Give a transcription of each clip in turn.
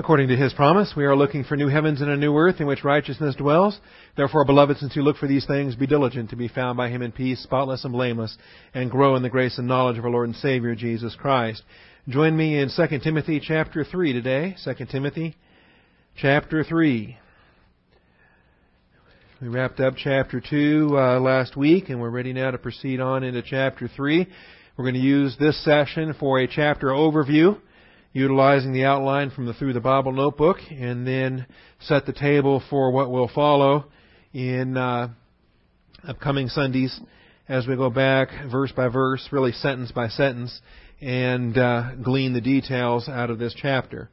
According to His promise, we are looking for new heavens and a new earth in which righteousness dwells. Therefore, beloved, since you look for these things, be diligent to be found by Him in peace, spotless and blameless, and grow in the grace and knowledge of our Lord and Savior, Jesus Christ. Join me in 2 Timothy chapter 3 today. 2 Timothy chapter 3. We wrapped up chapter 2 last week, and we're ready now to proceed on into chapter 3. We're going to use this session for a chapter overview, utilizing the outline from the Through the Bible notebook, and then set the table for what will follow in upcoming Sundays as we go back verse by verse, really sentence by sentence, and glean the details out of this chapter.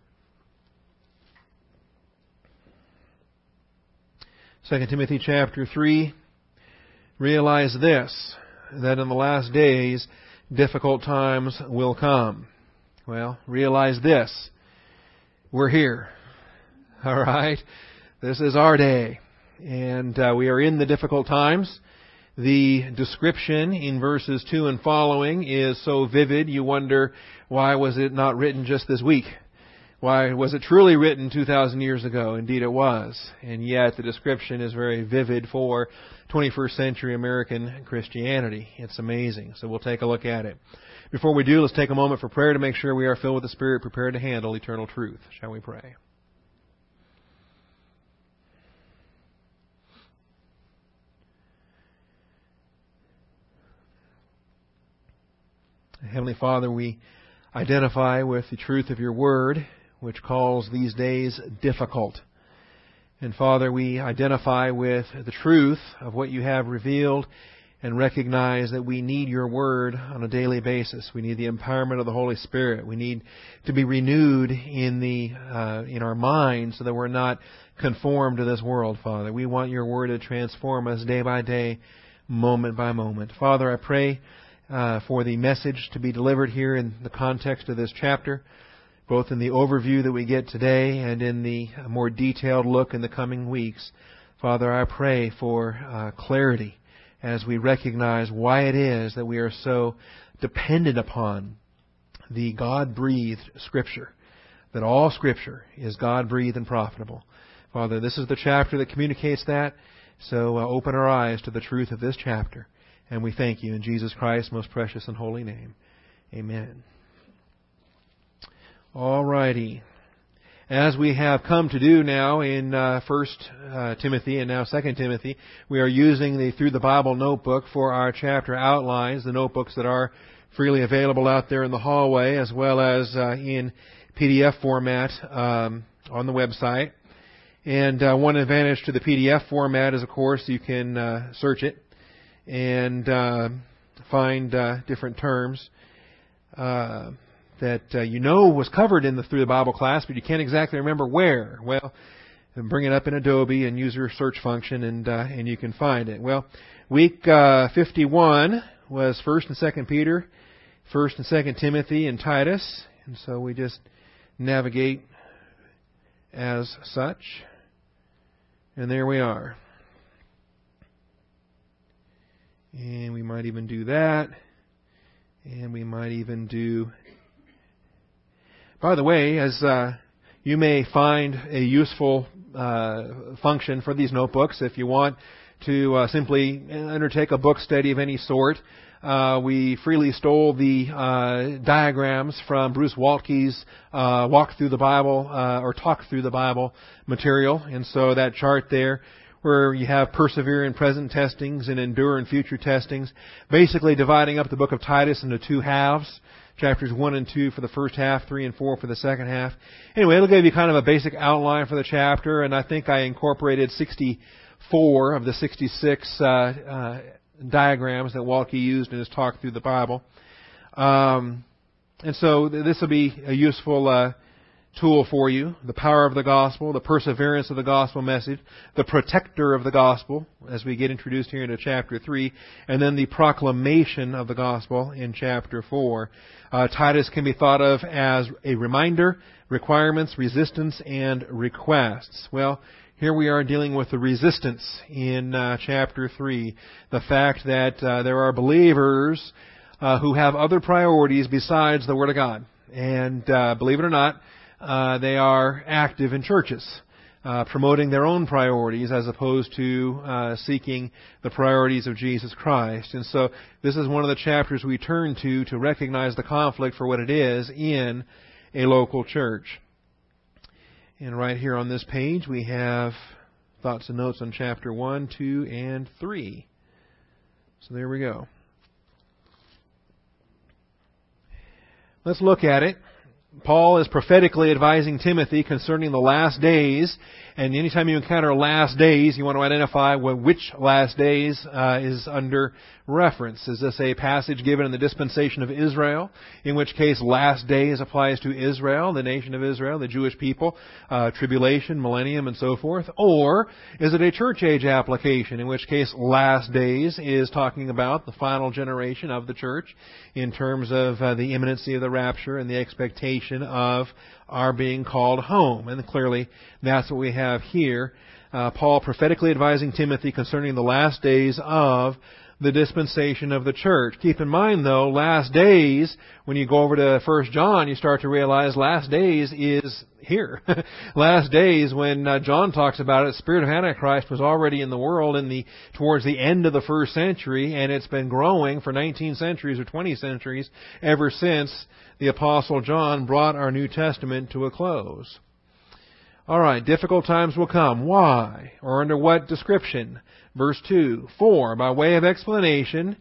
2 Timothy chapter 3, realize this, that in the last days difficult times will come. Well, realize this. We're here. All right? This is our day. And we are in the difficult times. The description in verses 2 and following is so vivid, you wonder, why was it not written just this week? Why was it truly written 2,000 years ago? Indeed it was. And yet the description is very vivid for 21st century American Christianity. It's amazing. So we'll take a look at it. Before we do, let's take a moment for prayer to make sure we are filled with the Spirit, prepared to handle eternal truth. Shall we pray? Heavenly Father, we identify with the truth of your Word, which calls these days difficult. And Father, we identify with the truth of what you have revealed and recognize that we need your Word on a daily basis. We need the empowerment of the Holy Spirit. We need to be renewed in our minds so that we're not conformed to this world, Father. We want your Word to transform us day by day, moment by moment. Father, I pray for the message to be delivered here in the context of this chapter, both in the overview that we get today and in the more detailed look in the coming weeks. Father, I pray for clarity as we recognize why it is that we are so dependent upon the God-breathed Scripture, that all Scripture is God-breathed and profitable. Father, this is the chapter that communicates that, so open our eyes to the truth of this chapter. And we thank you in Jesus Christ's most precious and holy name. Amen. All righty. As we have come to do now in 1 Timothy and now 2 Timothy, we are using the Through the Bible notebook for our chapter outlines, the notebooks that are freely available out there in the hallway, as well as in PDF format on the website. And one advantage to the PDF format is, of course, you can search it and find different terms that was covered in the Through the Bible class, but you can't exactly remember where. Well, bring it up in Adobe and use your search function, and you can find it. Well, week 51 was 1 and 2 Peter, 1 and 2 Timothy, and Titus, and so we just navigate as such. And there we are. And we might even do that. And we might even do... By the way, as you may find a useful function for these notebooks, if you want to simply undertake a book study of any sort, we freely stole the diagrams from Bruce Waltke's Walk Through the Bible or Talk Through the Bible material. And so that chart there, where you have persevere in present testings and endure in future testings, basically dividing up the book of Titus into two halves, chapters 1 and 2 for the first half, 3 and 4 for the second half. Anyway, it'll give you kind of a basic outline for the chapter, and I think I incorporated 64 of the 66 diagrams that Waltke used in his Talk Through the Bible. And so this will be a useful tool for you. The power of the gospel, the perseverance of the gospel message, the protector of the gospel, as we get introduced here into chapter 3, and then the proclamation of the gospel in chapter 4. Titus can be thought of as a reminder, requirements, resistance, and requests. Well, here we are dealing with the resistance in chapter 3. The fact that there are believers who have other priorities besides the Word of God. And believe it or not, they are active in churches, promoting their own priorities as opposed to seeking the priorities of Jesus Christ. And so this is one of the chapters we turn to recognize the conflict for what it is in a local church. And right here on this page we have thoughts and notes on chapter 1, 2, and 3. So there we go. Let's look at it. Paul is prophetically advising Timothy concerning the last days. And anytime you encounter last days, you want to identify which last days is under reference. Is this a passage given in the dispensation of Israel, in which case last days applies to Israel, the nation of Israel, the Jewish people, tribulation, millennium, and so forth? Or is it a church age application, in which case last days is talking about the final generation of the church in terms of the imminency of the rapture and the expectation of our being called home? And clearly that's what we have here. Paul prophetically advising Timothy concerning the last days of the dispensation of the church. Keep in mind, though, last days, when you go over to 1 John, you start to realize last days is here. Last days, when John talks about it, the spirit of Antichrist was already in the world towards the end of the first century, and it's been growing for 19 centuries or 20 centuries ever since the Apostle John brought our New Testament to a close. All right, difficult times will come. Why? Or under what description? Verse 2, For, by way of explanation,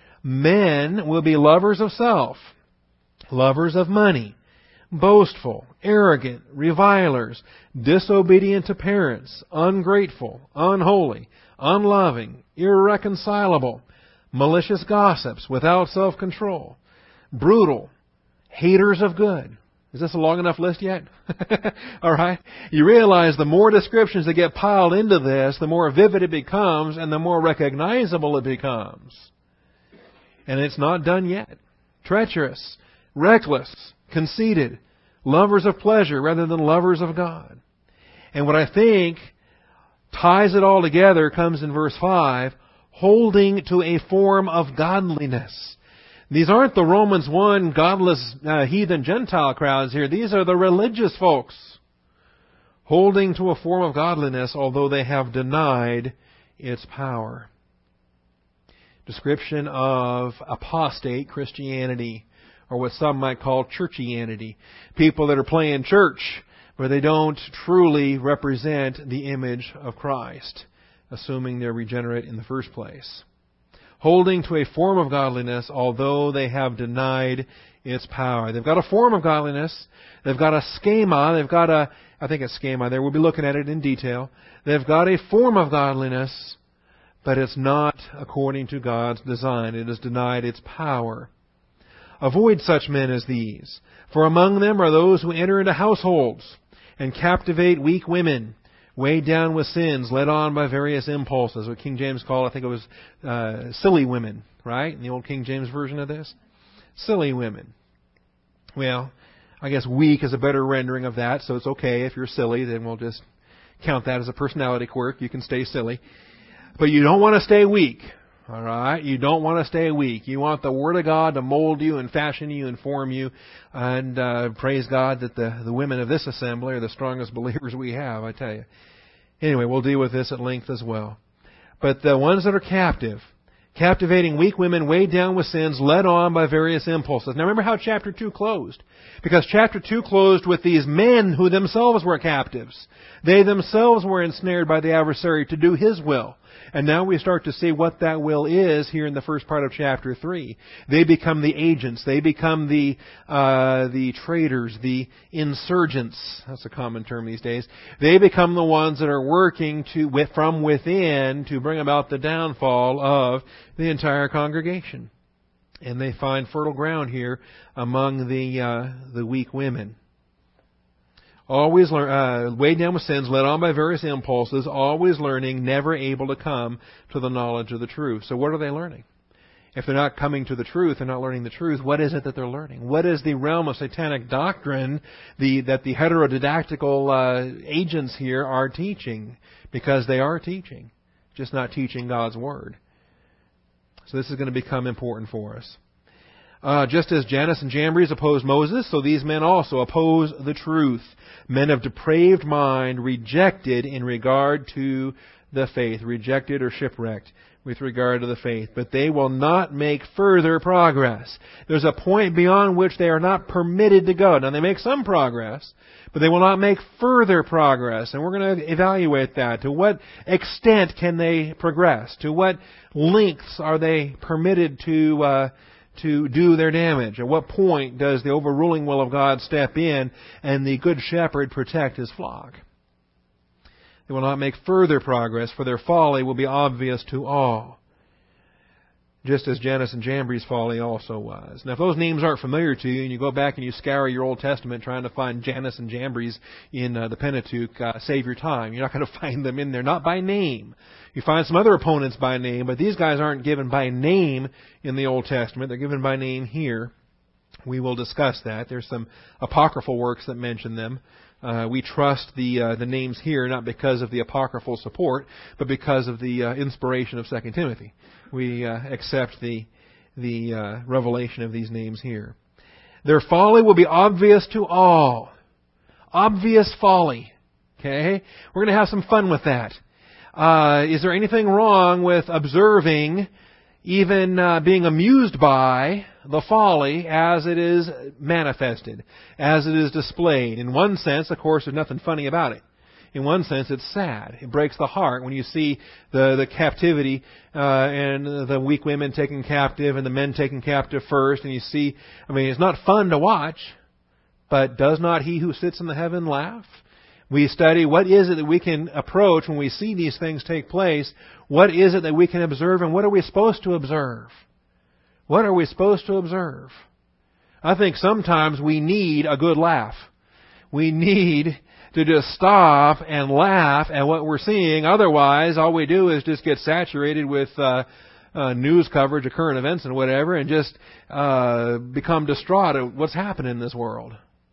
men will be lovers of self, lovers of money, boastful, arrogant, revilers, disobedient to parents, ungrateful, unholy, unloving, irreconcilable, malicious gossips, without self-control, brutal, haters of good. Is this a long enough list yet? All right. You realize the more descriptions that get piled into this, the more vivid it becomes and the more recognizable it becomes. And it's not done yet. Treacherous, reckless, conceited, lovers of pleasure rather than lovers of God. And what I think ties it all together comes in verse 5, holding to a form of godliness. These aren't the Romans 1 godless heathen Gentile crowds here. These are the religious folks holding to a form of godliness, although they have denied its power. Description of apostate Christianity, or what some might call churchianity. People that are playing church, but they don't truly represent the image of Christ, assuming they're regenerate in the first place. Holding to a form of godliness, although they have denied its power. They've got a form of godliness. They've got a schema. I think it's schema there. We'll be looking at it in detail. They've got a form of godliness, but it's not according to God's design. It has denied its power. Avoid such men as these, for among them are those who enter into households and captivate weak women, weighed down with sins, led on by various impulses. What King James called, I think it was silly women, right? In the old King James version of this. Silly women. Well, I guess weak is a better rendering of that, so it's okay if you're silly, then we'll just count that as a personality quirk. You can stay silly. But you don't want to stay weak. All right? You don't want to stay weak. You want the Word of God to mold you and fashion you and form you. And praise God that the women of this assembly are the strongest believers we have, I tell you. Anyway, we'll deal with this at length as well. But the ones that are captive, captivating weak women, weighed down with sins, led on by various impulses. Now remember how chapter 2 closed. Because chapter 2 closed with these men who themselves were captives. They themselves were ensnared by the adversary to do his will. And now we start to see what that will is here in the first part of chapter 3. They become the agents. They become the traitors, the insurgents. That's a common term these days. They become the ones that are working from within to bring about the downfall of the entire congregation. And they find fertile ground here among the weak women. Always weighed down with sins, led on by various impulses, always learning, never able to come to the knowledge of the truth. So what are they learning? If they're not coming to the truth, they're not learning the truth, what is it that they're learning? What is the realm of satanic doctrine that the heterodidactical agents here are teaching? Because they are teaching, just not teaching God's Word. So this is going to become important for us. Just as Jannes and Jambres opposed Moses, so these men also oppose the truth. Men of depraved mind, rejected in regard to the faith. Rejected or shipwrecked with regard to the faith. But they will not make further progress. There's a point beyond which they are not permitted to go. Now they make some progress, but they will not make further progress. And we're going to evaluate that. To what extent can they progress? To what lengths are they permitted to do their damage? At what point does the overruling will of God step in and the good shepherd protect his flock? They will not make further progress, for their folly will be obvious to all, just as Jannes and Jambres' folly also was. Now, if those names aren't familiar to you, and you go back and you scour your Old Testament trying to find Jannes and Jambres in the Pentateuch, save your time. You're not going to find them in there, not by name. You find some other opponents by name, but these guys aren't given by name in the Old Testament. They're given by name here. We will discuss that. There's some apocryphal works that mention them. We trust the names here not because of the apocryphal support, but because of the inspiration of 2 Timothy. We accept the revelation of these names here. Their folly will be obvious to all. Obvious folly. Okay? We're going to have some fun with that. Is there anything wrong with observing, even being amused by, the folly as it is manifested, as it is displayed? In one sense, of course, there's nothing funny about it. In one sense, it's sad. It breaks the heart when you see the captivity and the weak women taken captive and the men taken captive first. And you see, it's not fun to watch, but does not he who sits in the heaven laugh? We study what is it that we can approach when we see these things take place. What is it that we can observe, and what are we supposed to observe? What are we supposed to observe? I think sometimes we need a good laugh. We need to just stop and laugh at what we're seeing. Otherwise, all we do is just get saturated with news coverage of current events and whatever, and just become distraught at what's happening in this world.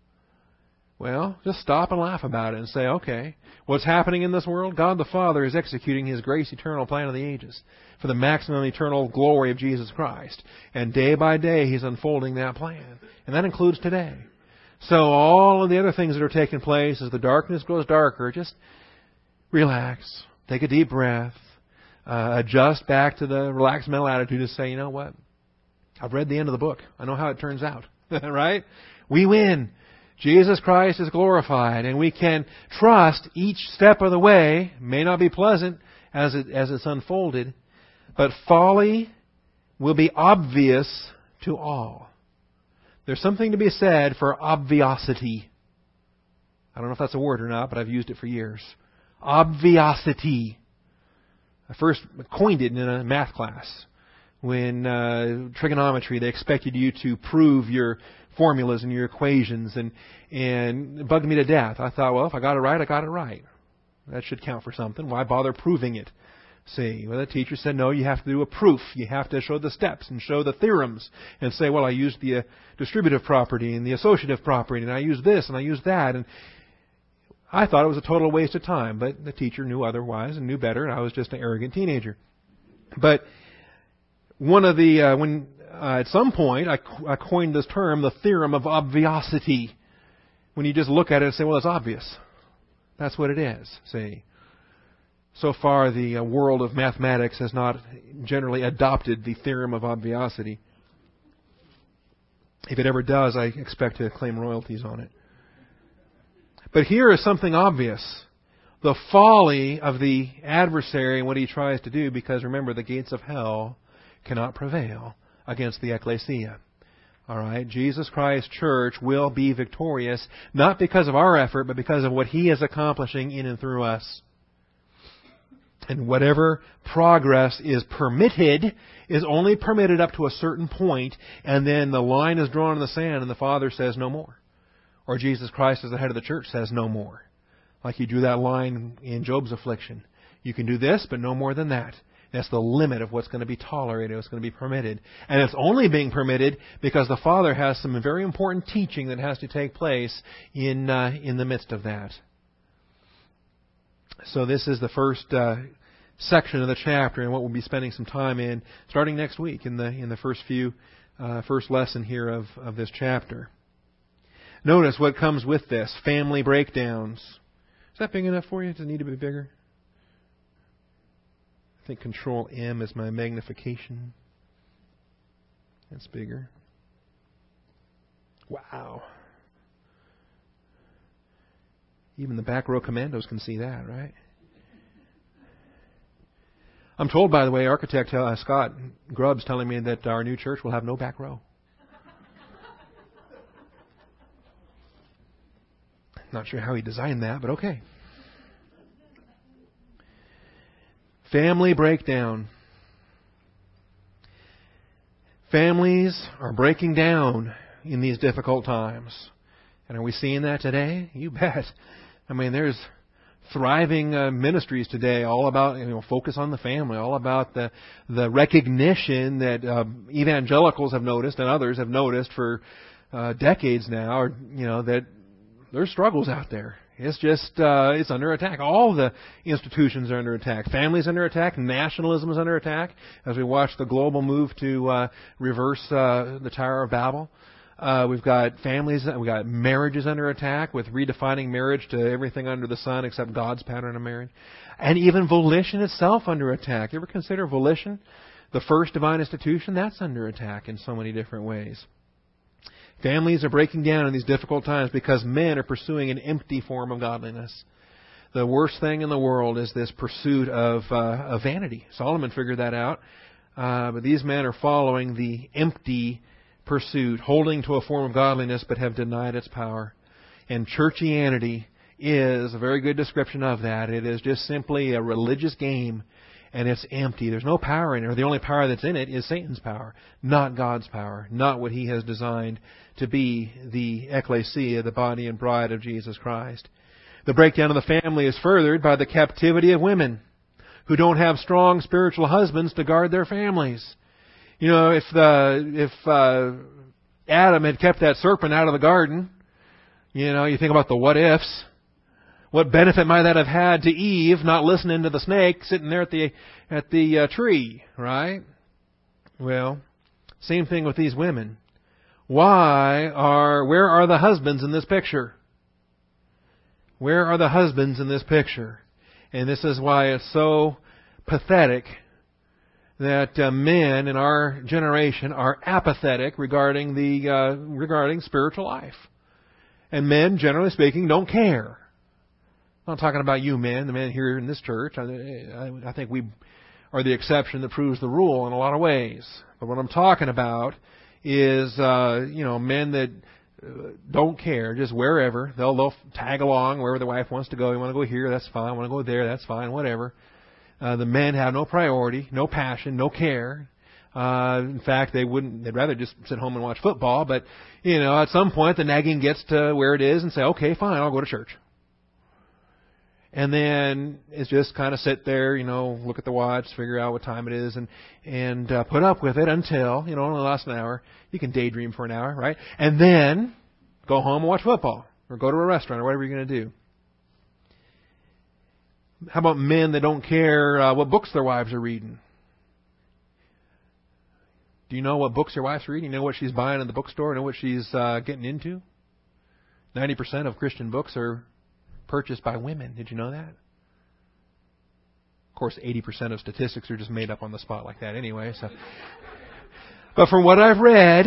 Well, just stop and laugh about it and say, okay, what's happening in this world? God the Father is executing His grace eternal plan of the ages for the maximum eternal glory of Jesus Christ. And day by day, He's unfolding that plan. And that includes today. So all of the other things that are taking place as the darkness grows darker, just relax, take a deep breath, adjust back to the relaxed mental attitude and say, you know what? I've read the end of the book. I know how it turns out. Right? We win. Jesus Christ is glorified, and we can trust each step of the way. It may not be pleasant as it's unfolded, but folly will be obvious to all. There's something to be said for obviosity. I don't know if that's a word or not, but I've used it for years. Obviosity. I first coined it in a math class. When trigonometry, they expected you to prove your formulas and your equations, and it bugged me to death. I thought, well, if I got it right, I got it right. That should count for something. Why bother proving it? See, well, the teacher said, no, you have to do a proof. You have to show the steps and show the theorems and say, well, I used the distributive property and the associative property, and I used this and I used that. And I thought it was a total waste of time, but the teacher knew otherwise and knew better, and I was just an arrogant teenager. But one of the, at some point, I coined this term, the theorem of obviosity. When you just look at it and say, well, it's obvious. That's what it is, see. So far, the world of mathematics has not generally adopted the theorem of obviosity. If it ever does, I expect to claim royalties on it. But here is something obvious. The folly of the adversary and what he tries to do, because remember, the gates of hell cannot prevail against the ecclesia. All right? Jesus Christ's church will be victorious, not because of our effort, but because of what He is accomplishing in and through us. And whatever progress is permitted is only permitted up to a certain point, and then the line is drawn in the sand and the Father says no more. Or Jesus Christ as the head of the church says no more. Like He drew that line in Job's affliction. You can do this, but no more than that. That's the limit of what's going to be tolerated, what's going to be permitted. And it's only being permitted because the Father has some very important teaching that has to take place in the midst of that. So this is the first section of the chapter, and what we'll be spending some time in, starting next week in the first few first lesson here of this chapter. Notice what comes with this: family breakdowns. Is that big enough for you? Does it need to be bigger? I think Control M is my magnification. That's bigger. Wow. Even the back row commandos can see that, right? I'm told, by the way, architect Scott Grubbs telling me that our new church will have no back row. Not sure how he designed that, but okay. Family breakdown. Families are breaking down in these difficult times. And are we seeing that today? You bet. I mean, there's thriving ministries today all about, focus on the family, all about the recognition that evangelicals have noticed and others have noticed for decades now, that there's struggles out there. It's just, it's under attack. All the institutions are under attack. Families under attack. Nationalism is under attack. As we watch the global move to reverse the Tower of Babel. We've got families, we've got marriages under attack with redefining marriage to everything under the sun except God's pattern of marriage. And even volition itself under attack. You ever consider volition? The first divine institution, that's under attack in so many different ways. Families are breaking down in these difficult times because men are pursuing an empty form of godliness. The worst thing in the world is this pursuit of vanity. Solomon figured that out. But these men are following the empty pursuit, holding to a form of godliness but have denied its power. And churchianity is a very good description of that. It is just simply a religious game, and it's empty. There's no power in it, or the only power that's in it is Satan's power, not God's power, not what He has designed to be the ecclesia, the body and bride of Jesus Christ. The breakdown of the family is furthered by the captivity of women who don't have strong spiritual husbands to guard their families. If Adam had kept that serpent out of the garden, you think about the what ifs. What benefit might that have had to Eve not listening to the snake sitting there at the tree, right? Well, same thing with these women. Where are the husbands in this picture? Where are the husbands in this picture? And this is why it's so pathetic that men in our generation are apathetic regarding spiritual life. And men, generally speaking, don't care. I'm not talking about you men, the men here in this church. I think we are the exception that proves the rule in a lot of ways. But what I'm talking about is, men that don't care, just wherever. They'll tag along wherever the wife wants to go. You want to go here, that's fine. Want to go there, that's fine, whatever. The men have no priority, no passion, no care. In fact, they'd rather just sit home and watch football. But, at some point the nagging gets to where it is and say, okay, fine, I'll go to church. And then it's just kind of sit there, look at the watch, figure out what time it is, and put up with it until, it only lasts an hour. You can daydream for an hour, right? And then go home and watch football, or go to a restaurant, or whatever you're going to do. How about men that don't care what books their wives are reading? Do you know what books your wife's reading? You know what she's buying in the bookstore? Know what she's getting into? 90% of Christian books are purchased by women. Did you know that? Of course, 80% of statistics are just made up on the spot like that anyway. So, but from what I've read,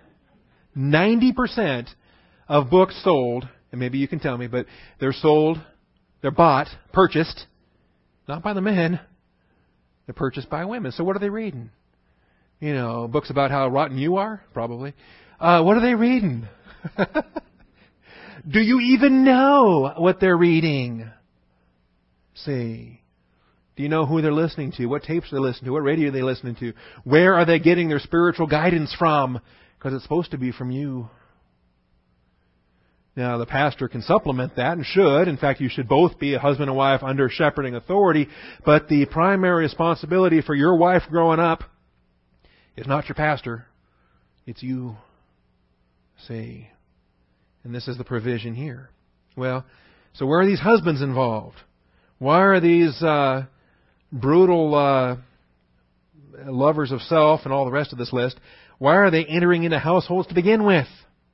90% of books sold, and maybe you can tell me, but they're bought, purchased, not by the men. They're purchased by women. So what are they reading? Books about how rotten you are? Probably. What are they reading? Do you even know what they're reading? See. Do you know who they're listening to? What tapes they're listening to? What radio are they listening to? Where are they getting their spiritual guidance from? Because it's supposed to be from you. Now, the pastor can supplement that and should. In fact, you should both be a husband and wife under shepherding authority. But the primary responsibility for your wife growing up is not your pastor. It's you. See. And this is the provision here. Well, so where are these husbands involved? Why are these brutal lovers of self and all the rest of this list? Why are they entering into households to begin with?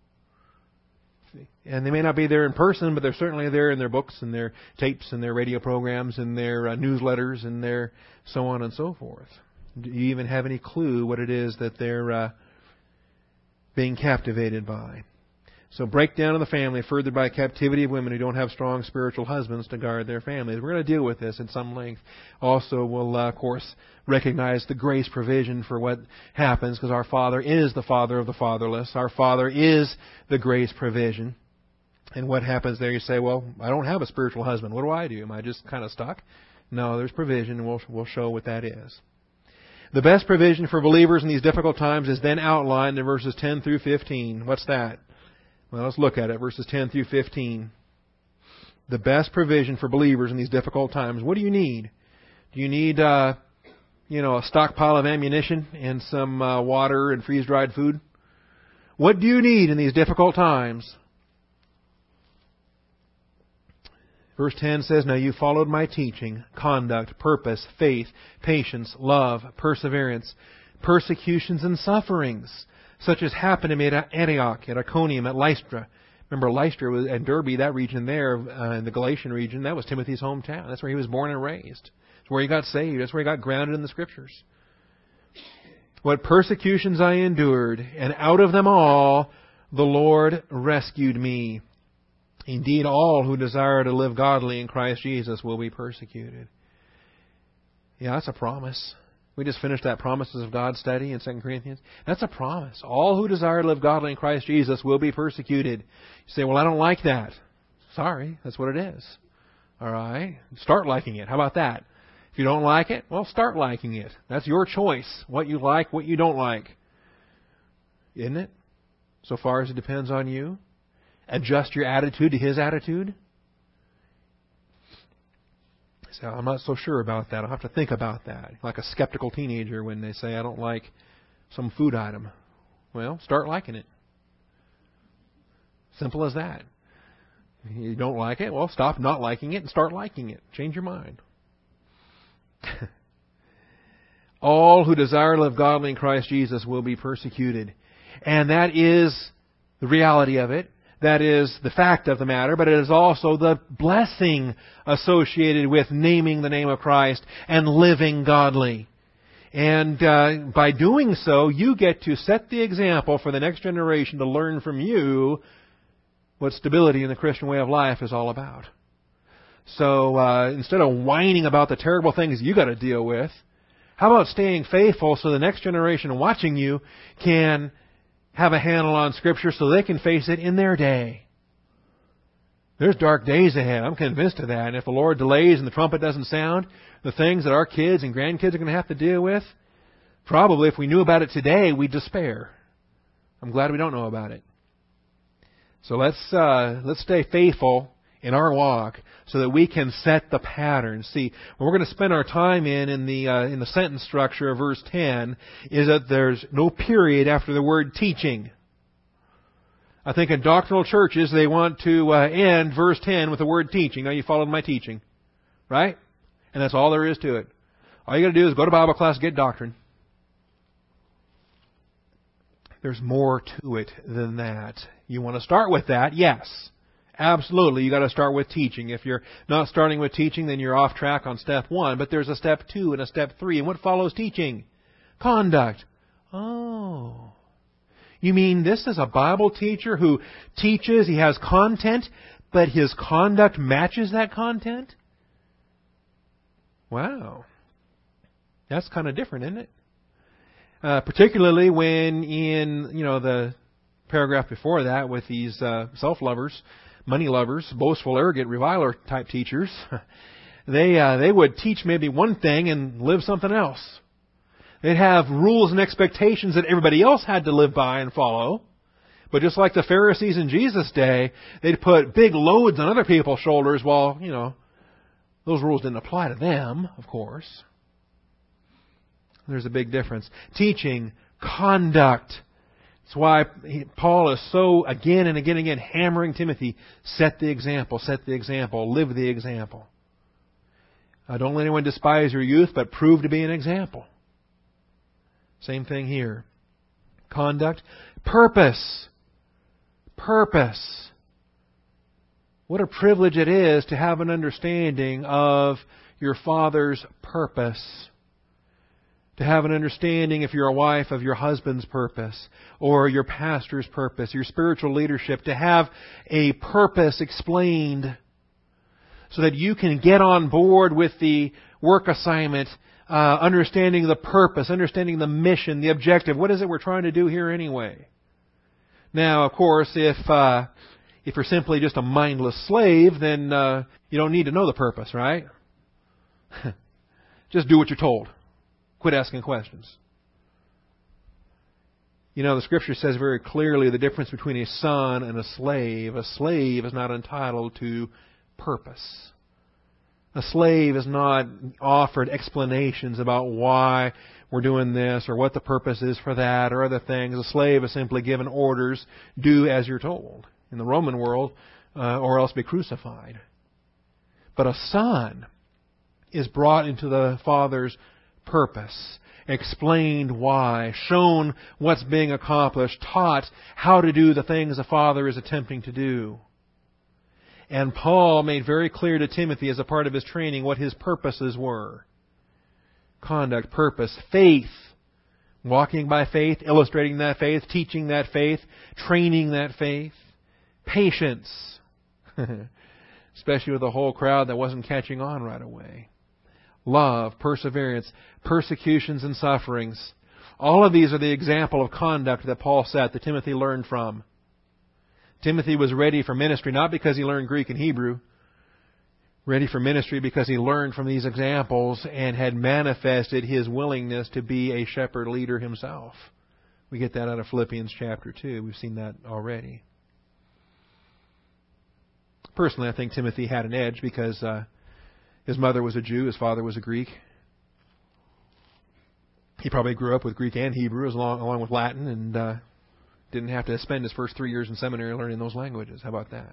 And they may not be there in person, but they're certainly there in their books and their tapes and their radio programs and their newsletters and their so on and so forth. Do you even have any clue what it is that they're being captivated by? So breakdown of the family furthered by captivity of women who don't have strong spiritual husbands to guard their families. We're going to deal with this at some length. Also, we'll, of course, recognize the grace provision for what happens, because our Father is the Father of the fatherless. Our Father is the grace provision. And what happens there? You say, well, I don't have a spiritual husband. What do? Am I just kind of stuck? No, there's provision, and we'll show what that is. The best provision for believers in these difficult times is then outlined in verses 10 through 15. What's that? Well, let's look at it, verses 10 through 15. The best provision for believers in these difficult times. What do you need? Do you need, a stockpile of ammunition and some water and freeze-dried food? What do you need in these difficult times? Verse 10 says, Now you followed my teaching, conduct, purpose, faith, patience, love, perseverance, persecutions and sufferings, such as happened to me at Antioch, at Iconium, at Lystra. Remember, Lystra was, and Derbe, that region there, in the Galatian region, that was Timothy's hometown. That's where he was born and raised. That's where he got saved. That's where he got grounded in the Scriptures. What persecutions I endured, and out of them all the Lord rescued me. Indeed, all who desire to live godly in Christ Jesus will be persecuted. Yeah, that's a promise. We just finished that Promises of God study in 2 Corinthians. That's a promise. All who desire to live godly in Christ Jesus will be persecuted. You say, well, I don't like that. Sorry, that's what it is. All right? Start liking it. How about that? If you don't like it, well, start liking it. That's your choice. What you like, what you don't like. Isn't it? So far as it depends on you. Adjust your attitude to His attitude. So I'm not so sure about that. I'll have to think about that. Like a skeptical teenager when they say, I don't like some food item. Well, start liking it. Simple as that. You don't like it? Well, stop not liking it and start liking it. Change your mind. All who desire to live godly in Christ Jesus will be persecuted. And that is the reality of it. That is the fact of the matter, but it is also the blessing associated with naming the name of Christ and living godly. And by doing so, you get to set the example for the next generation to learn from you what stability in the Christian way of life is all about. So instead of whining about the terrible things you got to deal with, how about staying faithful so the next generation watching you can have a handle on Scripture so they can face it in their day. There's dark days ahead. I'm convinced of that. And if the Lord delays and the trumpet doesn't sound, the things that our kids and grandkids are going to have to deal with, probably if we knew about it today, we'd despair. I'm glad we don't know about it. So let's stay faithful in our walk so that we can set the pattern. See, what we're going to spend our time in the sentence structure of verse 10 is that there's no period after the word teaching. I think in doctrinal churches they want to end verse 10 with the word teaching. Now you followed my teaching. Right? And that's all there is to it. All you got to do is go to Bible class, get doctrine. There's more to it than that. You want to start with that? Yes. Absolutely, you got to start with teaching. If you're not starting with teaching, then you're off track on step 1. But there's a step 2 and a step 3. And what follows teaching? Conduct. Oh. You mean this is a Bible teacher who teaches, he has content, but his conduct matches that content? Wow. That's kind of different, isn't it? Particularly when in, the paragraph before that with these self-lovers, money lovers, boastful, arrogant, reviler type teachers, they would teach maybe one thing and live something else. They'd have rules and expectations that everybody else had to live by and follow. But just like the Pharisees in Jesus' day, they'd put big loads on other people's shoulders while, those rules didn't apply to them, of course. There's a big difference. Teaching, conduct. That's why Paul is so again and again hammering Timothy, set the example, live the example. Don't let anyone despise your youth, but prove to be an example. Same thing here. Conduct. Purpose. Purpose. What a privilege it is to have an understanding of your Father's purpose. To have an understanding, if you're a wife, of your husband's purpose, or your pastor's purpose, your spiritual leadership, to have a purpose explained so that you can get on board with the work assignment, understanding the purpose, understanding the mission, the objective. What is it we're trying to do here anyway? Now, of course, if you're simply just a mindless slave, then you don't need to know the purpose, right? Just do what you're told. Quit asking questions. You know, the Scripture says very clearly the difference between a son and a slave. A slave is not entitled to purpose. A slave is not offered explanations about why we're doing this or what the purpose is for that or other things. A slave is simply given orders, do as you're told. In the Roman world, or else be crucified. But a son is brought into the Father's purpose, explained why, shown what's being accomplished, taught how to do the things the Father is attempting to do. And Paul made very clear to Timothy as a part of his training what his purposes were. Conduct, purpose, faith. Walking by faith, illustrating that faith, teaching that faith, training that faith. Patience. Especially with a whole crowd that wasn't catching on right away. Love, perseverance, persecutions and sufferings. All of these are the example of conduct that Paul set, that Timothy learned from. Timothy was ready for ministry, not because he learned Greek and Hebrew. Ready for ministry because he learned from these examples and had manifested his willingness to be a shepherd leader himself. We get that out of Philippians chapter 2. We've seen that already. Personally, I think Timothy had an edge because his mother was a Jew, his father was a Greek. He probably grew up with Greek and Hebrew along with Latin and didn't have to spend his first 3 years in seminary learning those languages. How about that?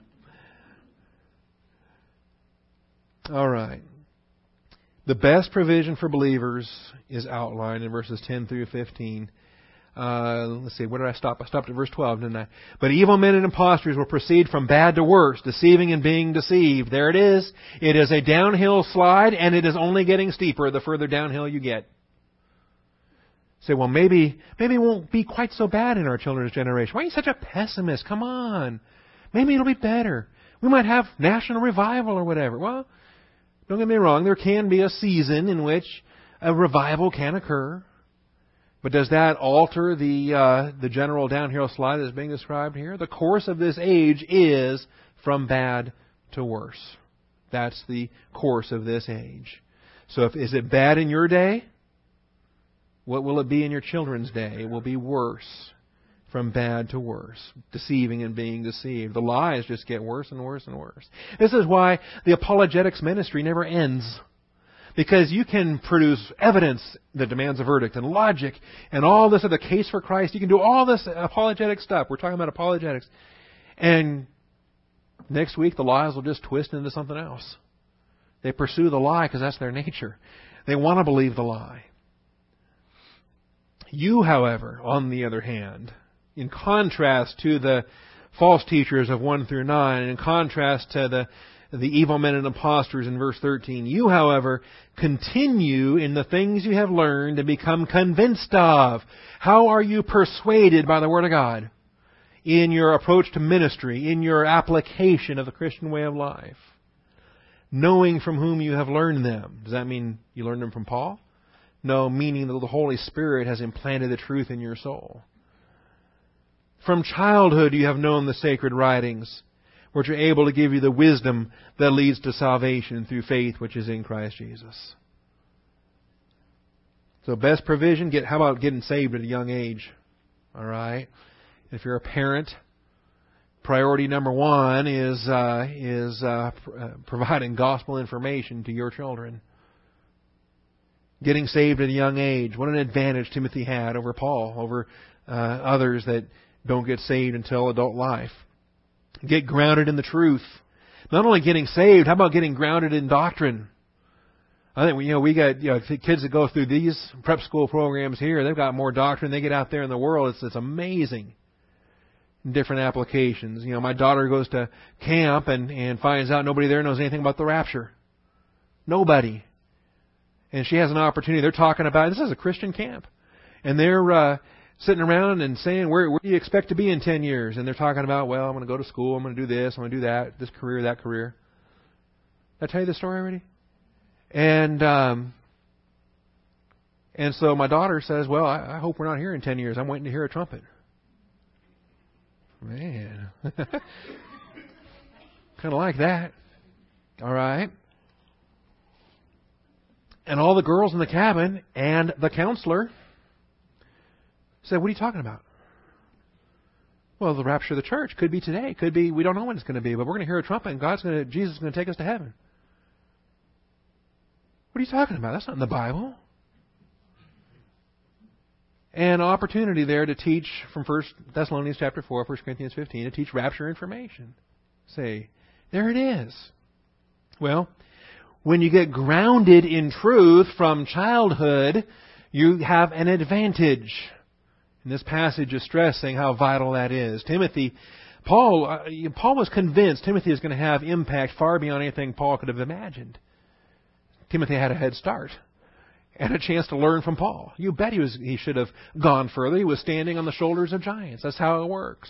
All right. The best provision for believers is outlined in verses 10 through 15. Let's see, where did I stop? I stopped at verse 12, didn't I? But evil men and impostors will proceed from bad to worse, deceiving and being deceived. There it is. It is a downhill slide, and it is only getting steeper the further downhill you get. Say, well, maybe it won't be quite so bad in our children's generation. Why are you such a pessimist? Come on. Maybe it'll be better. We might have national revival or whatever. Well, don't get me wrong. There can be a season in which a revival can occur. But does that alter the general downhill slide that's being described here? The course of this age is from bad to worse. That's the course of this age. So is it bad in your day? What will it be in your children's day? It will be worse. From bad to worse. Deceiving and being deceived. The lies just get worse and worse and worse. This is why the apologetics ministry never ends. Because you can produce evidence that demands a verdict and logic and all this other case for Christ. You can do all this apologetic stuff. We're talking about apologetics. And next week the lies will just twist into something else. They pursue the lie because that's their nature. They want to believe the lie. You, however, on the other hand, in contrast to the false teachers of 1 through 9, and in contrast to the evil men and impostors in verse 13, you, however, continue in the things you have learned and become convinced of. How are you persuaded by the Word of God? In your approach to ministry, in your application of the Christian way of life. Knowing from whom you have learned them. Does that mean you learned them from Paul? No, meaning that the Holy Spirit has implanted the truth in your soul. From childhood you have known the sacred writings, which are able to give you the wisdom that leads to salvation through faith which is in Christ Jesus. So best provision, how about getting saved at a young age? All right. If you're a parent, priority number one is providing gospel information to your children. Getting saved at a young age. What an advantage Timothy had over Paul, over others that don't get saved until adult life. Get grounded in the truth. Not only getting saved, how about getting grounded in doctrine? I think we got kids that go through these prep school programs here. They've got more doctrine. They get out there in the world. It's amazing. Different applications. My daughter goes to camp and finds out nobody there knows anything about the rapture. Nobody. And she has an opportunity. They're talking about, this is a Christian camp. And they're sitting around and saying, where do you expect to be in 10 years? And they're talking about, well, I'm going to go to school. I'm going to do this. I'm going to do that. This career, that career. Did I tell you this story already? And so my daughter says, well, I hope we're not here in 10 years. I'm waiting to hear a trumpet. Man. Kind of like that. All right. And all the girls in the cabin and the counselor said, what are you talking about? Well, the rapture of the church could be today. Could be, we don't know when it's going to be, but we're going to hear a trumpet and Jesus is going to take us to heaven. What are you talking about? That's not in the Bible. An opportunity there to teach from 1 Thessalonians chapter 4, 1 Corinthians 15, to teach rapture information. Say, there it is. Well, when you get grounded in truth from childhood, you have an advantage. And this passage is stressing how vital that is. Paul was convinced Timothy is going to have impact far beyond anything Paul could have imagined. Timothy had a head start and a chance to learn from Paul. You bet he should have gone further. He was standing on the shoulders of giants. That's how it works.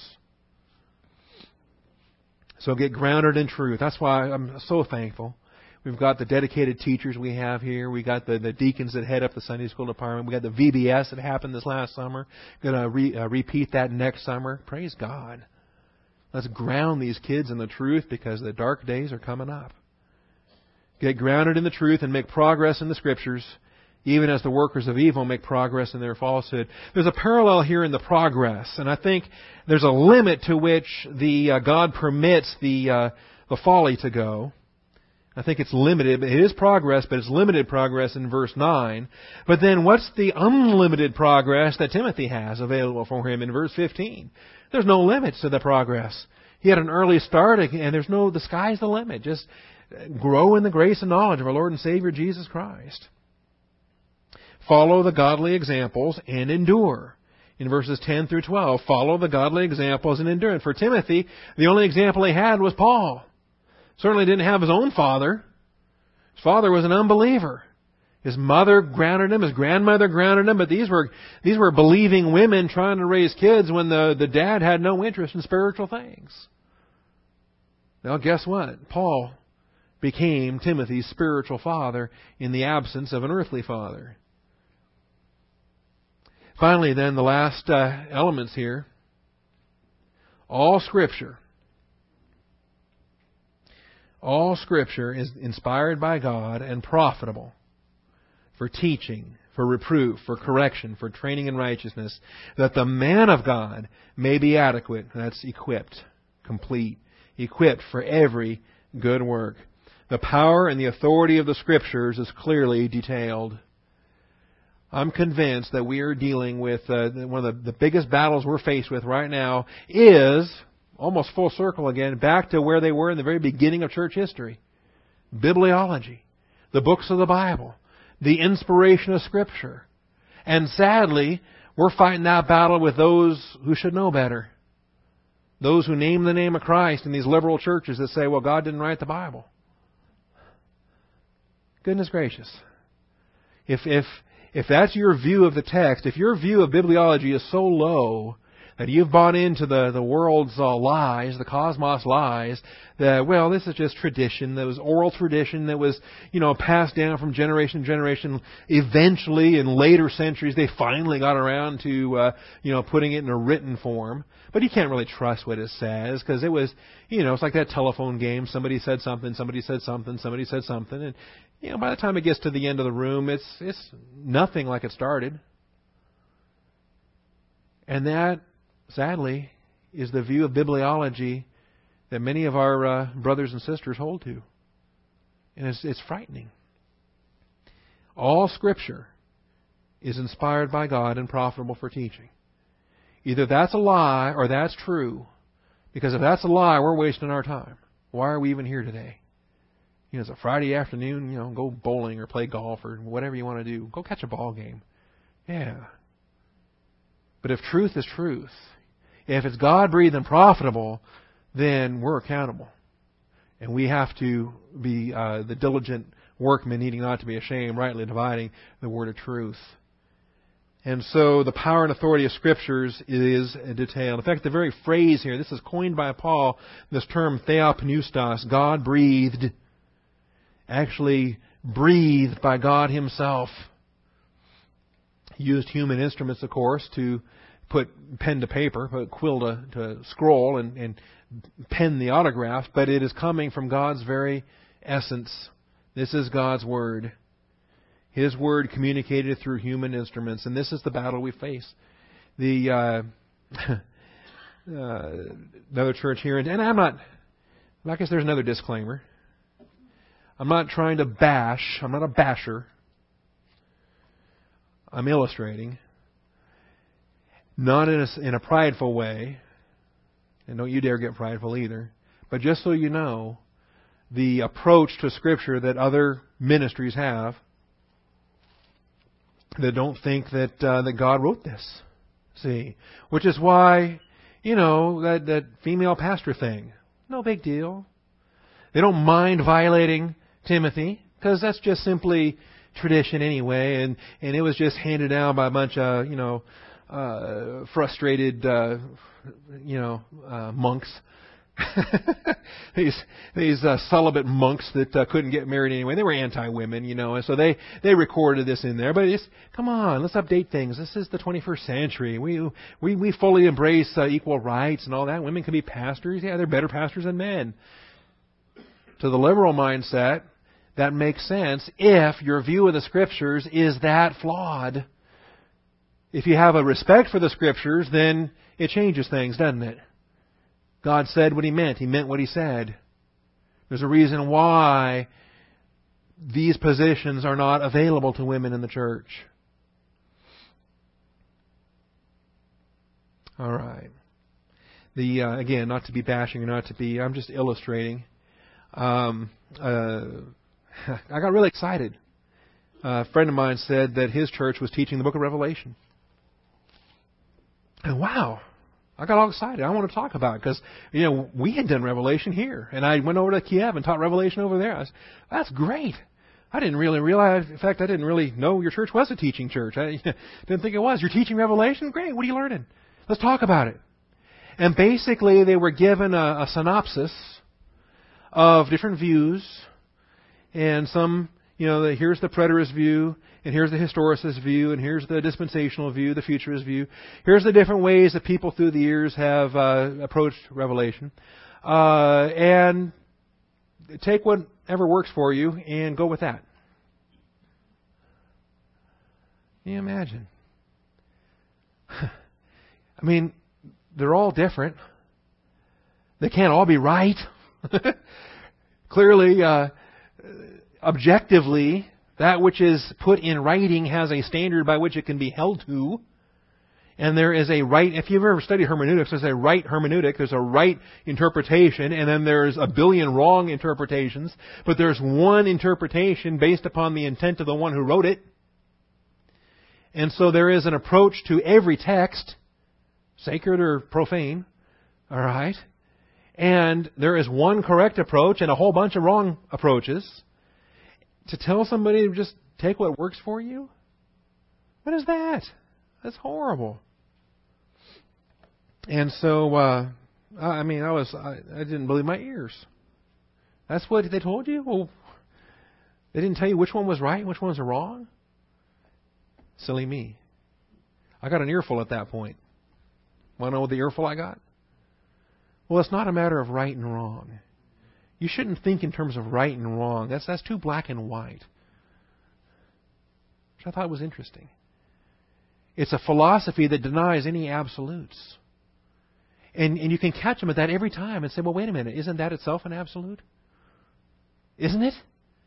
So get grounded in truth. That's why I'm so thankful. We've got the dedicated teachers we have here. We got the deacons that head up the Sunday school department. We got the VBS that happened this last summer. Going to repeat that next summer. Praise God. Let's ground these kids in the truth because the dark days are coming up. Get grounded in the truth and make progress in the Scriptures, even as the workers of evil make progress in their falsehood. There's a parallel here in the progress, and I think there's a limit to which God permits the folly to go. I think it's limited. It is progress, but it's limited progress in verse 9. But then what's the unlimited progress that Timothy has available for him in verse 15? There's no limits to the progress. He had an early start, and the sky's the limit. Just grow in the grace and knowledge of our Lord and Savior Jesus Christ. Follow the godly examples and endure. In verses 10 through 12, follow the godly examples and endure. And for Timothy, the only example he had was Paul. Certainly didn't have his own father. His father was an unbeliever. His mother grounded him. His grandmother grounded him. But these were believing women trying to raise kids when the dad had no interest in spiritual things. Well, guess what? Paul became Timothy's spiritual father in the absence of an earthly father. Finally, then, the last elements here. All Scripture is inspired by God and profitable for teaching, for reproof, for correction, for training in righteousness, that the man of God may be adequate. That's equipped, complete, equipped for every good work. The power and the authority of the Scriptures is clearly detailed. I'm convinced that we are dealing with one of the biggest battles we're faced with right now is, almost full circle again, back to where they were in the very beginning of church history. Bibliology, the books of the Bible, the inspiration of Scripture. And sadly, we're fighting that battle with those who should know better. Those who name the name of Christ in these liberal churches that say, well, God didn't write the Bible. Goodness gracious. If that's your view of the text, if your view of bibliology is so low that you've bought into the world's lies, the cosmos lies, that, well, this is just tradition, that was oral tradition that was, passed down from generation to generation. Eventually, in later centuries, they finally got around to, putting it in a written form. But you can't really trust what it says, because it was, it's like that telephone game. Somebody said something, somebody said something, somebody said something, and, by the time it gets to the end of the room, it's nothing like it started. And that, sadly, is the view of bibliology that many of our brothers and sisters hold to. And it's frightening. All Scripture is inspired by God and profitable for teaching. Either that's a lie or that's true. Because if that's a lie, we're wasting our time. Why are we even here today? it's a Friday afternoon, go bowling or play golf or whatever you want to do. Go catch a ball game. Yeah. But if truth is truth, if it's God-breathed and profitable, then we're accountable. And we have to be the diligent workmen needing not to be ashamed, rightly dividing the word of truth. And so the power and authority of Scriptures is detailed. In fact, the very phrase here, this is coined by Paul, this term theopneustos, God-breathed, actually breathed by God Himself. He used human instruments, of course, to put pen to paper, put quill to scroll, and pen the autograph, but it is coming from God's very essence. This is God's Word. His Word communicated through human instruments, and this is the battle we face. The another church here, and I guess there's another disclaimer. I'm not trying to bash. I'm not a basher. I'm illustrating. Not in a prideful way, and don't you dare get prideful either, but just so you know, the approach to Scripture that other ministries have that don't think that God wrote this. See? Which is why, that female pastor thing, no big deal. They don't mind violating Timothy, because that's just simply tradition anyway, and it was just handed down by a bunch of, frustrated, monks. these celibate monks that couldn't get married anyway. They were anti-women, and so they recorded this in there. But it's, come on, let's update things. This is the 21st century. We fully embrace equal rights and all that. Women can be pastors. Yeah, they're better pastors than men. To the liberal mindset, that makes sense if your view of the Scriptures is that flawed. If you have a respect for the Scriptures, then it changes things, doesn't it? God said what He meant. He meant what He said. There's a reason why these positions are not available to women in the church. All right. Again, not to be bashing or I'm just illustrating. I got really excited. A friend of mine said that his church was teaching the book of Revelation. And wow, I got all excited. I want to talk about it because, we had done Revelation here. And I went over to Kiev and taught Revelation over there. I said, that's great. I didn't really realize, in fact, I didn't really know your church was a teaching church. I didn't think it was. You're teaching Revelation? Great. What are you learning? Let's talk about it. And basically, they were given a synopsis of different views. And some, here's the preterist view, and here's the historicist view, and here's the dispensational view, the futurist view. Here's the different ways that people through the years have approached Revelation. And take whatever works for you and go with that. Can you imagine? I mean, they're all different. They can't all be right. Clearly, objectively, that which is put in writing has a standard by which it can be held to. And there is a right, if you've ever studied hermeneutics, there's a right hermeneutic, there's a right interpretation, and then there's a billion wrong interpretations. But there's one interpretation based upon the intent of the one who wrote it. And so there is an approach to every text, sacred or profane, all right? And there is one correct approach and a whole bunch of wrong approaches. To tell somebody to just take what works for you? What is that? That's horrible. And so, I didn't believe my ears. That's what they told you? Well, they didn't tell you which one was right and which ones are wrong? Silly me. I got an earful at that point. Want to know what the earful I got? Well, it's not a matter of right and wrong. You shouldn't think in terms of right and wrong. That's too black and white. Which I thought was interesting. It's a philosophy that denies any absolutes. And you can catch them at that every time and say, well, wait a minute, isn't that itself an absolute? Isn't it?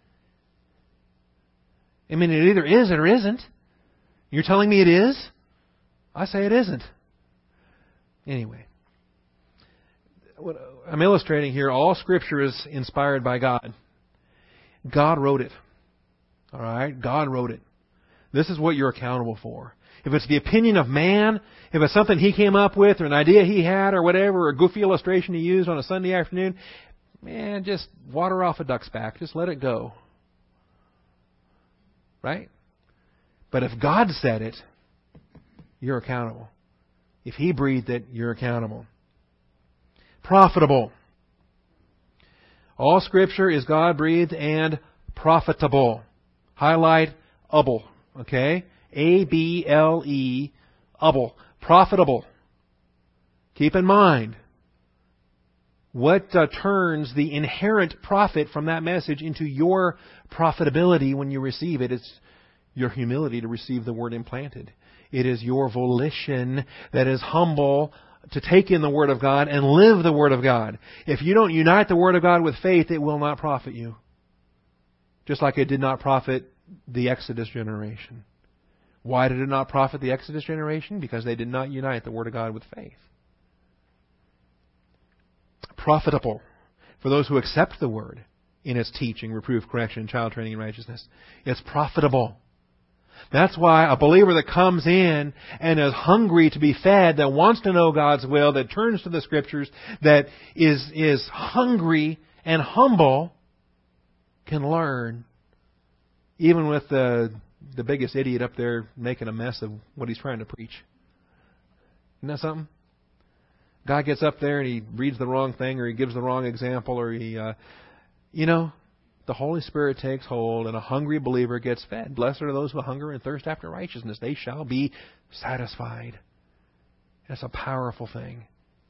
I mean, it either is or isn't. You're telling me it is? I say it isn't. Anyway. What I'm illustrating here, all Scripture is inspired by God. God wrote it. All right? God wrote it. This is what you're accountable for. If it's the opinion of man, if it's something he came up with or an idea he had or whatever, or a goofy illustration he used on a Sunday afternoon, man, just water off a duck's back. Just let it go. Right? But if God said it, you're accountable. If He breathed it, you're accountable. Profitable. All Scripture is God-breathed and profitable. Highlight able. Okay? A-B-L-E, able. Profitable. Keep in mind, what turns the inherent profit from that message into your profitability when you receive it? It's your humility to receive the Word implanted. It is your volition that is humble to take in the Word of God and live the Word of God. If you don't unite the Word of God with faith, it will not profit you. Just like it did not profit the Exodus generation. Why did it not profit the Exodus generation? Because they did not unite the Word of God with faith. Profitable for those who accept the Word in its teaching, reproof, correction, child training, and righteousness. It's profitable. That's why a believer that comes in and is hungry to be fed, that wants to know God's will, that turns to the Scriptures, that is hungry and humble, can learn, even with the biggest idiot up there making a mess of what he's trying to preach. Isn't that something? God gets up there and he reads the wrong thing, or he gives the wrong example, or he, the Holy Spirit takes hold and a hungry believer gets fed. Blessed are those who hunger and thirst after righteousness. They shall be satisfied. That's a powerful thing.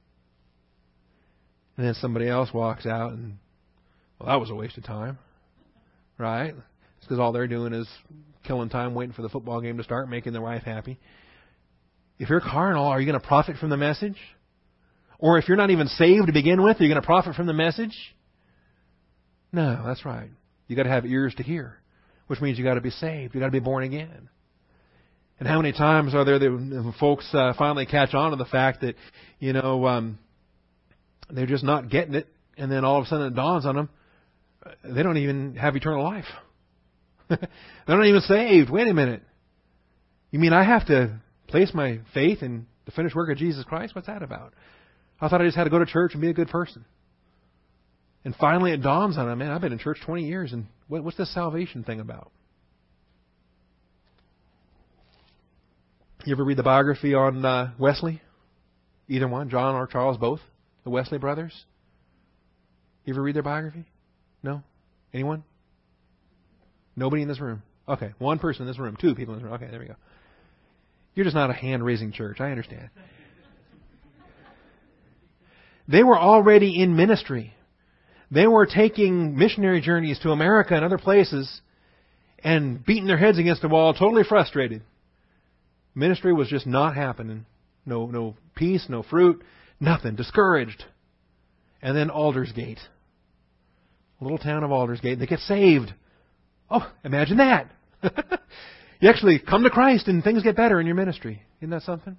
And then somebody else walks out and, well, that was a waste of time. Right? It's because all they're doing is killing time waiting for the football game to start, making their wife happy. If you're carnal, are you going to profit from the message? Or if you're not even saved to begin with, are you going to profit from the message? No, that's right. You got to have ears to hear, which means you got to be saved. You got to be born again. And how many times are there that folks finally catch on to the fact that they're just not getting it, and then all of a sudden it dawns on them, they don't even have eternal life. They're not even saved. Wait a minute. You mean I have to place my faith in the finished work of Jesus Christ? What's that about? I thought I just had to go to church and be a good person. And finally it dawns on them, man, I've been in church 20 years, and what's this salvation thing about? You ever read the biography on Wesley? Either one, John or Charles, both? The Wesley brothers? You ever read their biography? No? Anyone? Nobody in this room? Okay, one person in this room. Two people in this room. Okay, there we go. You're just not a hand-raising church. I understand. They were already in ministry. They were taking missionary journeys to America and other places and beating their heads against the wall, totally frustrated. Ministry was just not happening. No peace, no fruit, nothing. Discouraged. And then Aldersgate. Little town of Aldersgate. They get saved. Oh, imagine that. You actually come to Christ and things get better in your ministry. Isn't that something?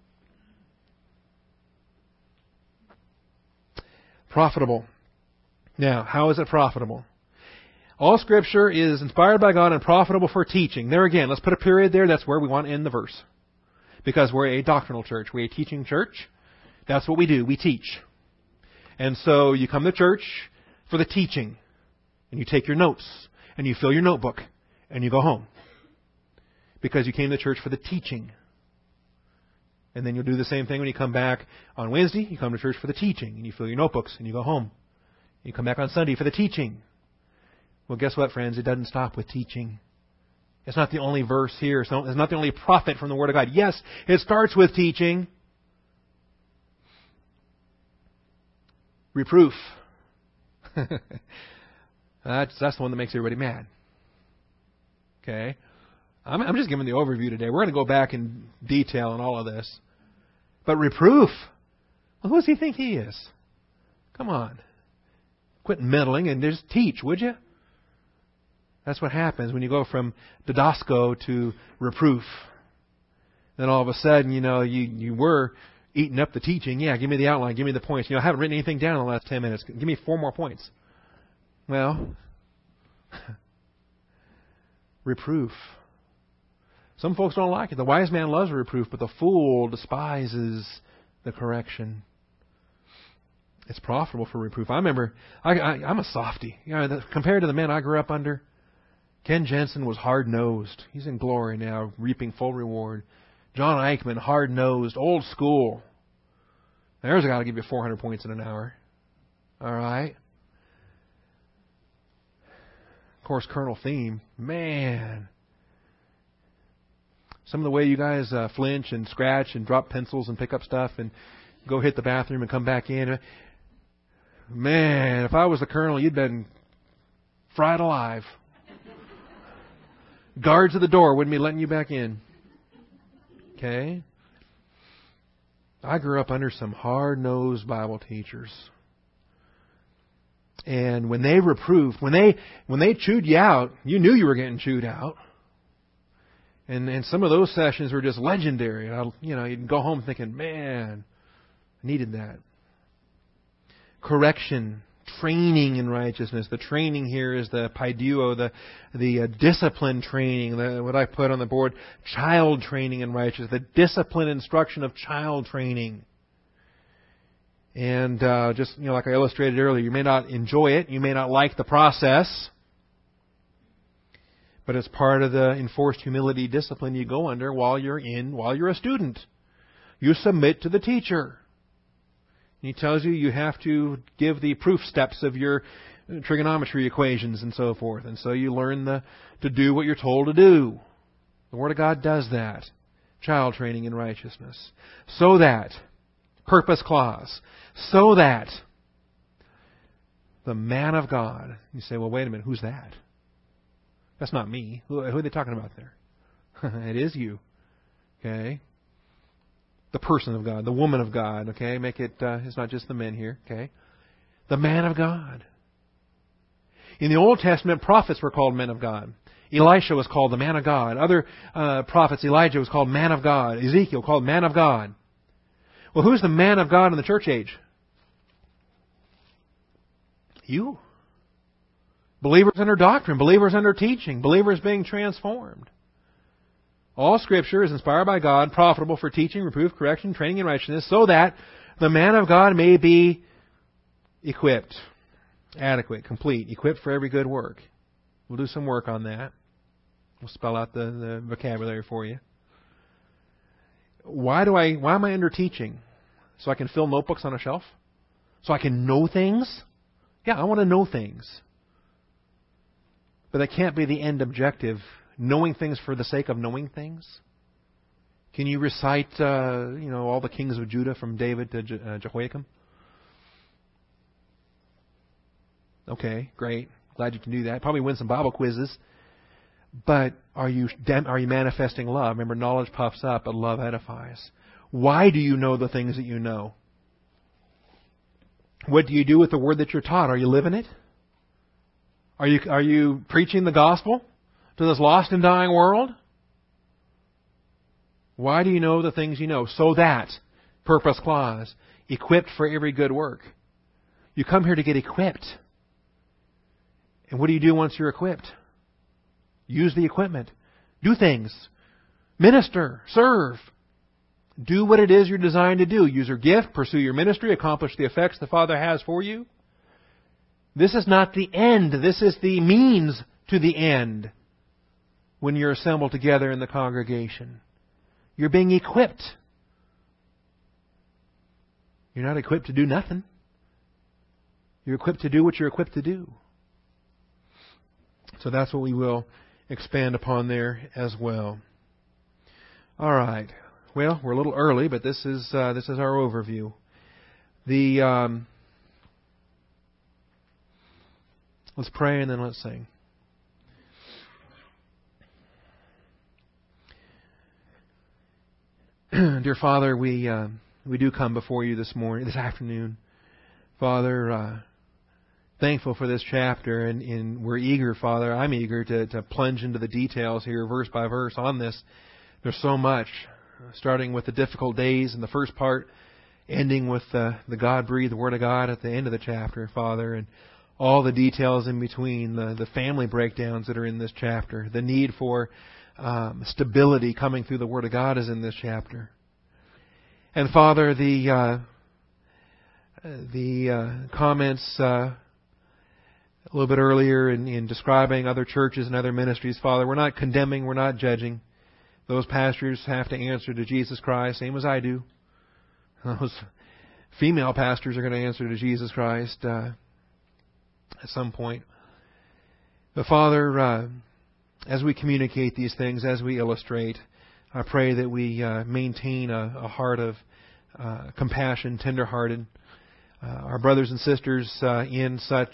Profitable. Now, how is it profitable? All Scripture is inspired by God and profitable for teaching. There again, let's put a period there. That's where we want to end the verse. Because we're a doctrinal church. We're a teaching church. That's what we do. We teach. And so you come to church for the teaching. And you take your notes. And you fill your notebook. And you go home. Because you came to church for the teaching. And then you'll do the same thing when you come back on Wednesday. You come to church for the teaching. And you fill your notebooks. And you go home. You come back on Sunday for the teaching. Well, guess what, friends? It doesn't stop with teaching. It's not the only verse here. It's not the only profit from the Word of God. Yes, it starts with teaching. Reproof. That's the one that makes everybody mad. Okay? I'm just giving the overview today. We're going to go back in detail on all of this. But reproof. Well, who does he think he is? Come on. Quit meddling and just teach, would you? That's what happens when you go from didasco to reproof. Then all of a sudden, you were eating up the teaching. Yeah, give me the outline, give me the points. I haven't written anything down in the last 10 minutes. Give me 4 more points. Well, reproof. Some folks don't like it. The wise man loves reproof, but the fool despises the correction. It's profitable for reproof. I remember, I'm a softy. Compared to the men I grew up under, Ken Jensen was hard-nosed. He's in glory now, reaping full reward. John Eichmann, hard-nosed, old school. There's a guy to give you 400 points in an hour. All right? Of course, Colonel Theme, man. Some of the way you guys flinch and scratch and drop pencils and pick up stuff and go hit the bathroom and come back in. Man, if I was the colonel, you'd been fried alive. Guards at the door wouldn't be letting you back in. Okay? I grew up under some hard-nosed Bible teachers. And when they reproved, when they chewed you out, you knew you were getting chewed out. And some of those sessions were just legendary. You'd go home thinking, man, I needed that. Correction, training in righteousness. The training here is the paiduo, the discipline training, what I put on the board, child training in righteousness, the discipline instruction of child training. And just like I illustrated earlier, you may not enjoy it, you may not like the process, but it's part of the enforced humility discipline you go under while you're a student. You submit to the teacher. He tells you have to give the proof steps of your trigonometry equations and so forth. And so you learn to do what you're told to do. The Word of God does that. Child training in righteousness. So that, purpose clause, so that the man of God, you say, well, wait a minute, who's that? That's not me. Who are they talking about there? It is you. Okay? The person of God, the woman of God, okay? Make it, it's not just the men here, okay? The man of God. In the Old Testament, prophets were called men of God. Elisha was called the man of God. Other prophets, Elijah was called man of God. Ezekiel called man of God. Well, who's the man of God in the church age? You. Believers under doctrine, believers under teaching, believers being transformed. All Scripture is inspired by God, profitable for teaching, reproof, correction, training in righteousness, so that the man of God may be equipped, adequate, complete, equipped for every good work. We'll do some work on that. We'll spell out the vocabulary for you. Why am I under teaching? So I can fill notebooks on a shelf? So I can know things? Yeah, I want to know things. But that can't be the end objective. Knowing things for the sake of knowing things? Can you recite, all the kings of Judah from David to Jehoiakim? Okay, great. Glad you can do that. Probably win some Bible quizzes. But are you manifesting love? Remember, knowledge puffs up, but love edifies. Why do you know the things that you know? What do you do with the word that you're taught? Are you living it? Are you preaching the gospel to this lost and dying world? Why do you know the things you know? So that, purpose clause, equipped for every good work. You come here to get equipped. And what do you do once you're equipped? Use the equipment. Do things. Minister. Serve. Do what it is you're designed to do. Use your gift. Pursue your ministry. Accomplish the effects the Father has for you. This is not the end. This is the means to the end when you're assembled together in the congregation. You're being equipped. You're not equipped to do nothing. You're equipped to do what you're equipped to do. So that's what we will expand upon there as well. All right. Well, we're a little early, but this is our overview. Let's pray and then let's sing. Dear Father, we do come before you this afternoon. Father, thankful for this chapter, and we're eager, Father. I'm eager to plunge into the details here, verse by verse, on this. There's so much, starting with the difficult days in the first part, ending with the God-breathed Word of God at the end of the chapter, Father, and all the details in between, the family breakdowns that are in this chapter, the need for stability coming through the Word of God is in this chapter. And Father, the comments a little bit earlier in describing other churches and other ministries, Father, we're not condemning, we're not judging. Those pastors have to answer to Jesus Christ, same as I do. Those female pastors are going to answer to Jesus Christ at some point. But Father, as we communicate these things, as we illustrate, I pray that we maintain a heart of compassion, tender-hearted. Our brothers and sisters in such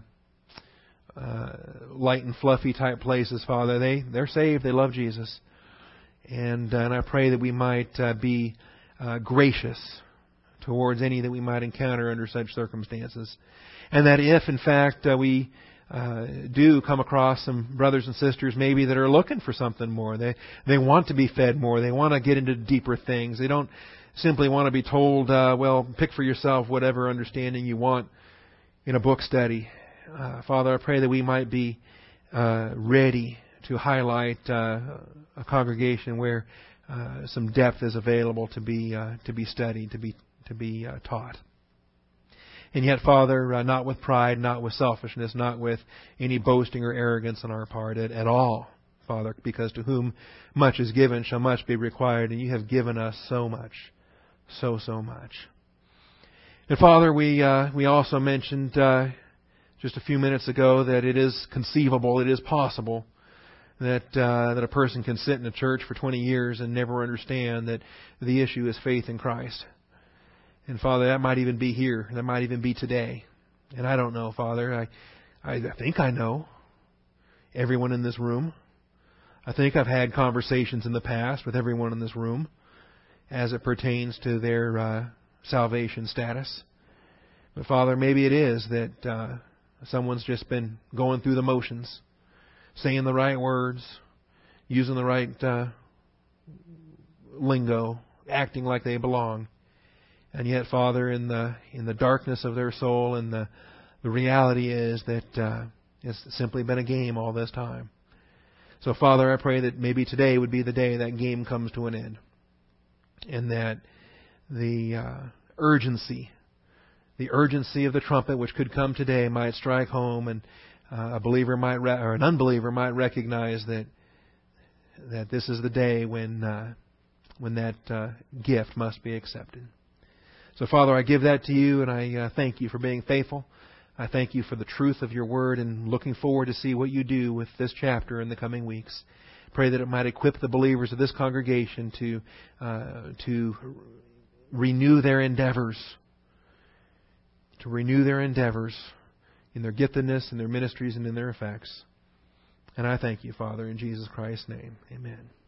light and fluffy type places, Father, they're saved, they love Jesus. And I pray that we might be gracious towards any that we might encounter under such circumstances. And that if, in fact, we do come across some brothers and sisters maybe that are looking for something more, they want to be fed more, they want to get into deeper things, they don't simply want to be told, well, pick for yourself whatever understanding you want in a book study. Father, I pray that we might be ready to highlight a congregation where some depth is available to be studied, to be taught. And yet, Father, not with pride, not with selfishness, not with any boasting or arrogance on our part at all, Father, because to whom much is given shall much be required, and you have given us so much, so much. And Father, we also mentioned just a few minutes ago that it is conceivable, it is possible that a person can sit in a church for 20 years and never understand that the issue is faith in Christ. And Father, that might even be here. That might even be today. And I don't know, Father. I think I know everyone in this room. I think I've had conversations in the past with everyone in this room as it pertains to their salvation status. But Father, maybe it is that someone's just been going through the motions, saying the right words, using the right lingo, acting like they belong. And yet, Father, in the darkness of their soul, and the reality is that it's simply been a game all this time. So, Father, I pray that maybe today would be the day that game comes to an end, and that the urgency of the trumpet, which could come today, might strike home, and a believer might or an unbeliever might recognize that this is the day when that gift must be accepted. So, Father, I give that to you, and I thank you for being faithful. I thank you for the truth of your word, and looking forward to see what you do with this chapter in the coming weeks. Pray that it might equip the believers of this congregation to renew their endeavors, in their giftedness, in their ministries, and in their effects. And I thank you, Father, in Jesus Christ's name. Amen.